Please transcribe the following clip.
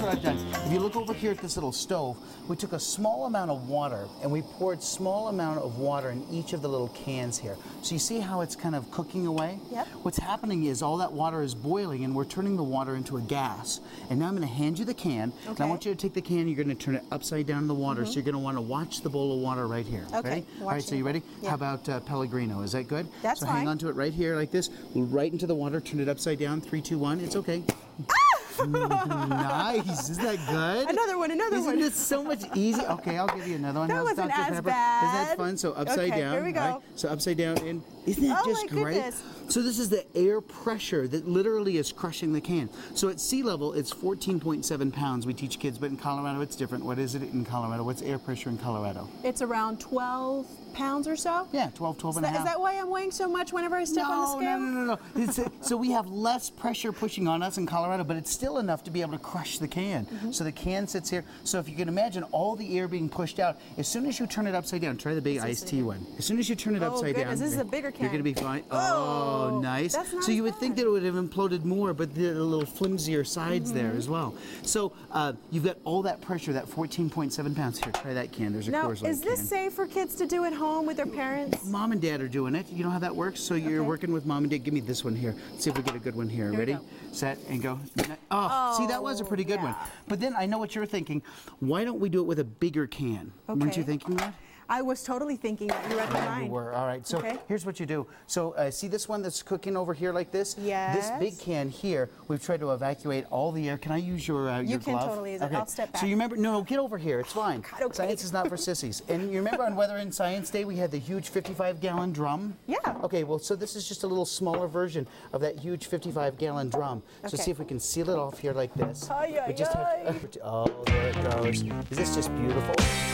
what I've done. If you look over here at this little stove, we took a small amount of water and we poured small amount of water in each of the little cans here. So you see how it's kind of cooking away? Yep. What's happening is all that water is boiling and we're turning the water into a gas. And now I'm going to hand you the can. Okay. And I want you to take the can, you're going to turn it upside down in the water. So you're going to want to watch the bowl of water right here. Okay. Ready? All right, so you ready? Yeah. How about Pellegrino? Is that good? That's so fine. hang on to it right here like this. Right into the water, turn it upside down. 3, 2, 1. It's okay. Nice. Isn't that good? Another one. Isn't it so much easier? Okay, I'll give you another one. That How's wasn't Dr. as Pepper? bad. Isn't that fun? So upside Okay, down. here we go. Right? So upside down in. Isn't that Oh, just my great? goodness. So this is the air pressure that literally is crushing the can. So at sea level, it's 14.7 pounds. We teach kids, but in Colorado, it's different. What is it in Colorado? What's air pressure in Colorado? It's around 12 pounds or so. Yeah, 12 and a half. Is that why I'm weighing so much whenever I step on the scale? No. So we have less pressure pushing on us in Colorado, but it's still enough to be able to crush the can. So the can sits here. So if you can imagine all the air being pushed out, as soon as you turn it upside down, try the big iced tea one. As soon as you turn it upside down, This is a bigger can. you're going to be fine. Oh, nice. That's not so you as would think bad. that it would have imploded more, but the little flimsier sides there as well. So you've got all that pressure, that 14.7 pounds. Here, try that can. There's a Now, Coors Light is this can. safe for kids to do at home with their parents? Mom and Dad are doing it. You know how that works? So you're Okay. working with Mom and Dad. Give me this one here. Let's see if we get a good one here. Here we Ready? go. Set, and go. Oh, see, that was a pretty good one. But then I know what you're thinking. Why don't we do it with a bigger can? Weren't you Okay. thinking that? I was totally thinking that. You read my mind. You were. All right. So Okay. here's what you do. So see this one that's cooking over here like this? Yes. This big can here, we've tried to evacuate all the air. Can I use your glove? You can totally use it. I'll step back. So you remember, no, get over here. It's fine. God, okay. Science is not for sissies. And you remember on Weather and Science Day, we had the huge 55-gallon drum? Yeah. Okay, well, so this is just a little smaller version of that huge 55-gallon drum. So Okay. see if we can seal it off here like this. Ay, ay, We just have ay. oh, there it goes. Is this just beautiful?